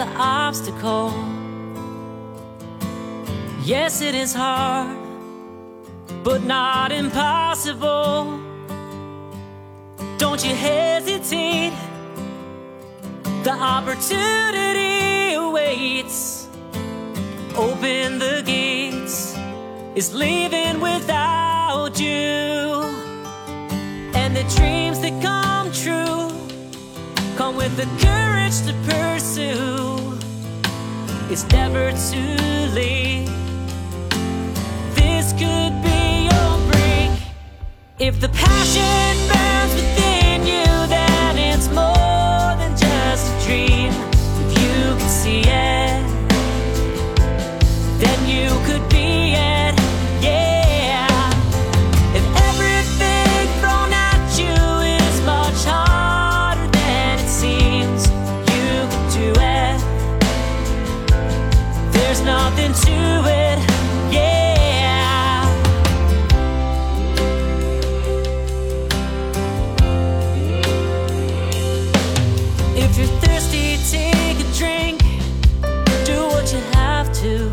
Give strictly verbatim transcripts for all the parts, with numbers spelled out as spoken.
the obstacle. Yes, it is hard, but not impossible. Don't you hesitate, the opportunity awaits. Open the gates, it's leaving without you. And the dreams that come true come with the courage to pursue. It's never too late. This could be your break. If the passion burns within you, then it's more than just a dream. If you can see it, then you could be it, yeah. If everything thrown at you is much harder than it seems, you could do it. There's nothing to it, yeah. If you're thirsty, take a drink, do what you have to.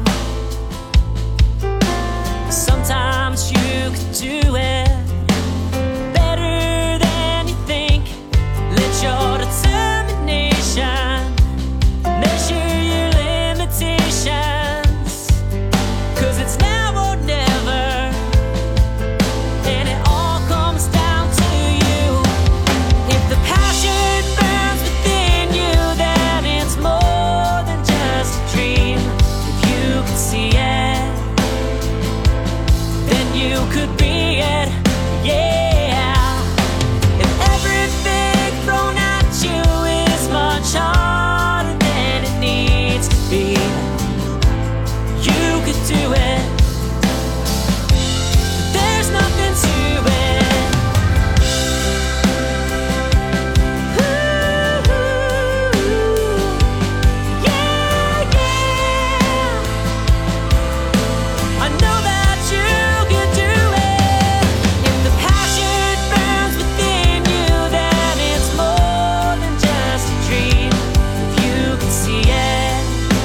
Sometimes you could do it better than you think. Let your determination measure your limitations, 'cause it's now or never, and it all comes down to you. If the passion burns within you, then it's more than just a dream. If you can see it, then you could be it, yeah. If everything thrown at you is much harder than it needs to be, you could do it. There's nothing to it. Ooh, yeah, yeah. I know that you can do it. If the passion burns within you, then it's more than just a dream. If you can see it,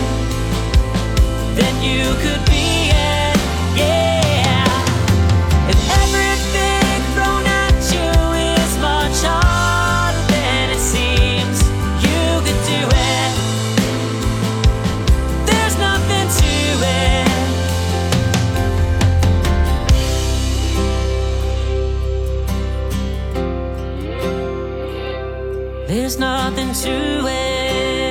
then you could be it, yeah. If everything thrown at you is much harder than it seems, you could do it. There's nothing to it. There's nothing to it.